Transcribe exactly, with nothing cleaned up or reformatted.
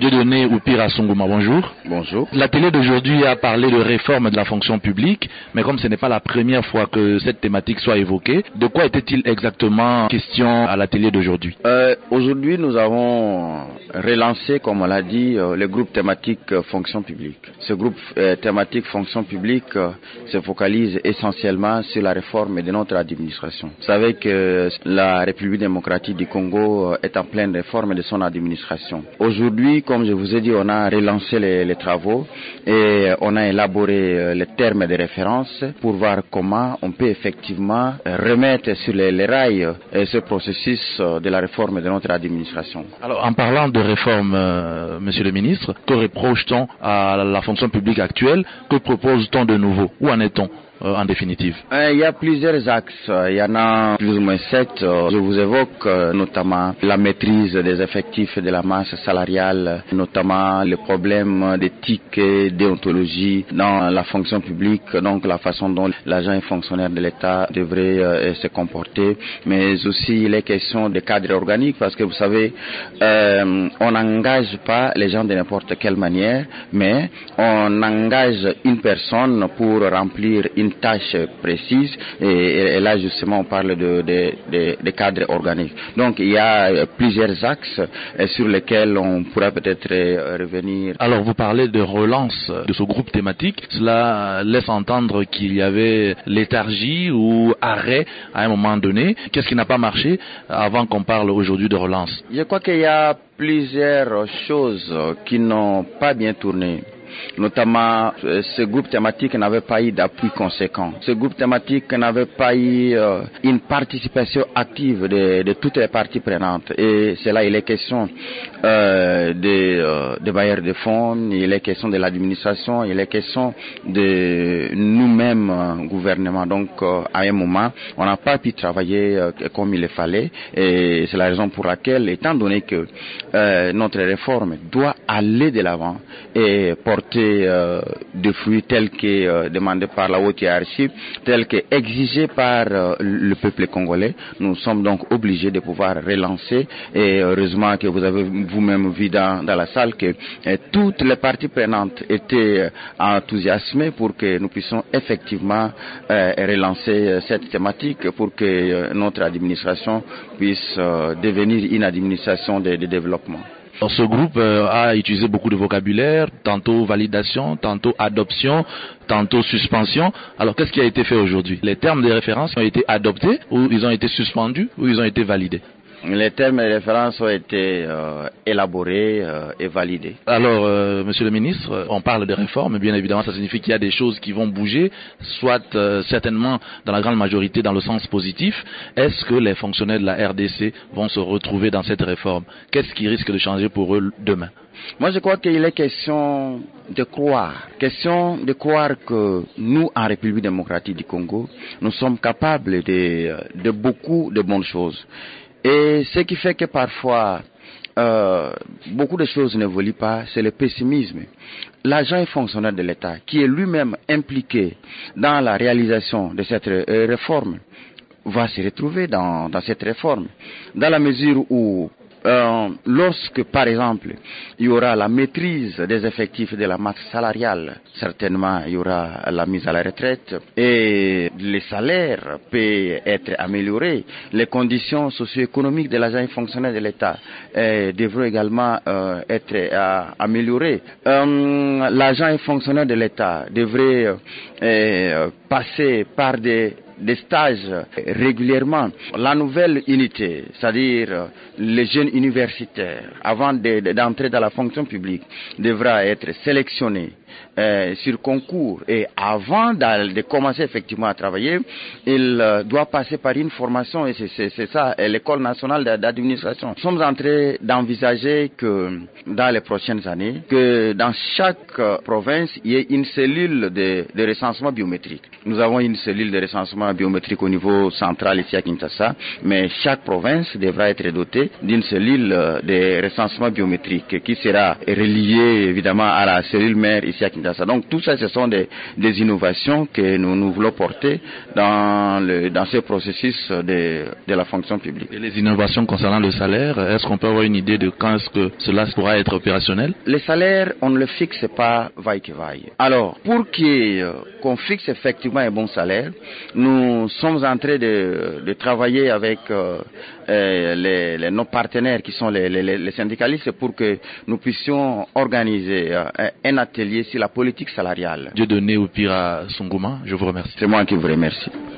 Dieudonné Oupira Songoma, bonjour. Bonjour. La télé d'aujourd'hui a parlé de réforme de la fonction publique, mais comme ce n'est pas la première fois que cette thématique soit évoquée, de quoi était-il exactement question à la télé d'aujourd'hui? euh, Aujourd'hui, nous avons relancé, comme on l'a dit, euh, le groupe thématique euh, fonction publique. Ce groupe euh, thématique fonction publique euh, se focalise essentiellement sur la réforme de notre administration. Vous savez que la République démocratique du Congo euh, est en pleine réforme de son administration. Aujourd'hui, comme je vous ai dit, on a relancé les, les travaux et on a élaboré euh, les termes de référence pour voir comment on peut effectivement euh, remettre sur les, les rails euh, ce processus euh, de la réforme de notre administration. Alors, en parlant de réforme, euh, Monsieur le ministre, que reproche-t-on à la fonction publique actuelle? Que propose-t-on de nouveau? Où en est-on Euh, en définitive? Il y a plusieurs axes, il y en a plus ou moins sept. Je vous évoque notamment la maîtrise des effectifs de la masse salariale, notamment le problème d'éthique et déontologie dans la fonction publique, donc la façon dont l'agent et fonctionnaire de l'État devrait euh, se comporter, mais aussi les questions de cadre organique, parce que vous savez, euh, on n'engage pas les gens de n'importe quelle manière, mais on engage une personne pour remplir une tâche précise et, et, et là justement on parle de, de, de, de cadre organique. Donc il y a plusieurs axes sur lesquels on pourra peut-être revenir. Alors vous parlez de relance de ce groupe thématique, cela laisse entendre qu'il y avait léthargie ou arrêt à un moment donné. Qu'est-ce qui n'a pas marché avant qu'on parle aujourd'hui de relance? Je crois qu'il y a plusieurs choses qui n'ont pas bien tourné. Notamment, ce groupe thématique n'avait pas eu d'appui conséquent. Ce groupe thématique n'avait pas eu euh, une participation active de, de toutes les parties prenantes. Et c'est là il est question euh, des euh, de bailleurs de fonds, il est question de l'administration, il est question de nous-mêmes, euh, gouvernement. Donc, euh, à un moment, on n'a pas pu travailler euh, comme il le fallait. Et c'est la raison pour laquelle, étant donné que euh, notre réforme doit aller de l'avant et porter Euh, de fruits tels que euh, demandés par la haute hiérarchie, tels que exigés par euh, le peuple congolais, nous sommes donc obligés de pouvoir relancer. Et heureusement que vous avez vous-même vu dans, dans la salle que euh, toutes les parties prenantes étaient euh, enthousiasmées pour que nous puissions effectivement euh, relancer euh, cette thématique pour que euh, notre administration puisse euh, devenir une administration de, de développement. Ce groupe euh, a utilisé beaucoup de vocabulaire, tantôt validation, tantôt adoption, tantôt suspension. Alors qu'est-ce qui a été fait aujourd'hui? Les termes de référence ont été adoptés ou ils ont été suspendus ou ils ont été validés? Les termes de référence ont été euh, élaborés euh, et validés. Alors, euh, Monsieur le ministre, on parle de réforme, bien évidemment, ça signifie qu'il y a des choses qui vont bouger, soit euh, certainement dans la grande majorité dans le sens positif. Est-ce que les fonctionnaires de la R D C vont se retrouver dans cette réforme? Qu'est-ce qui risque de changer pour eux demain? Moi, je crois qu'il est question de croire, question de croire que nous, en République démocratique du Congo, nous sommes capables de, de beaucoup de bonnes choses. Et ce qui fait que parfois, euh, beaucoup de choses n'évoluent pas, c'est le pessimisme. L'agent et fonctionnaire de l'État, qui est lui-même impliqué dans la réalisation de cette euh, réforme, va se retrouver dans, dans cette réforme, dans la mesure où Euh, lorsque, par exemple, il y aura la maîtrise des effectifs de la masse salariale, certainement il y aura la mise à la retraite et les salaires peuvent être améliorés. Les conditions socio-économiques de l'agent et fonctionnaire de l'État euh, devront également euh, être euh, améliorées. Euh, l'agent et fonctionnaire de l'État devrait euh, passer par des des stages régulièrement. La nouvelle unité, c'est-à-dire les jeunes universitaires, avant de, de, d'entrer dans la fonction publique, devra être sélectionné euh, sur concours et avant de, de commencer effectivement à travailler, il euh, doit passer par une formation et c'est, c'est, c'est ça, l'école nationale d'administration. Nous sommes en train d'envisager que dans les prochaines années, que dans chaque euh, province, il y ait une cellule de, de recensement biométrique. Nous avons une cellule de recensement biométrique au niveau central ici à Kinshasa, mais chaque province devra être dotée d'une cellule de recensement biométrique qui sera reliée évidemment à la cellule mère ici ici à Kinshasa. Donc tout ça, ce sont des, des innovations que nous, nous voulons porter dans, le, dans ce processus de, de la fonction publique. Et les innovations concernant le salaire, est-ce qu'on peut avoir une idée de quand est-ce que cela pourra être opérationnel? Les salaires, on ne le fixe pas vaille que vaille. Alors, pour qu'il, qu'on fixe effectivement un bon salaire, nous sommes en train de, de travailler avec euh, euh, les, les, nos partenaires qui sont les, les, les syndicalistes pour que nous puissions organiser euh, un atelier sur la politique salariale. Dieudonné Oupira Songoma, je vous remercie. C'est moi qui vous remercie.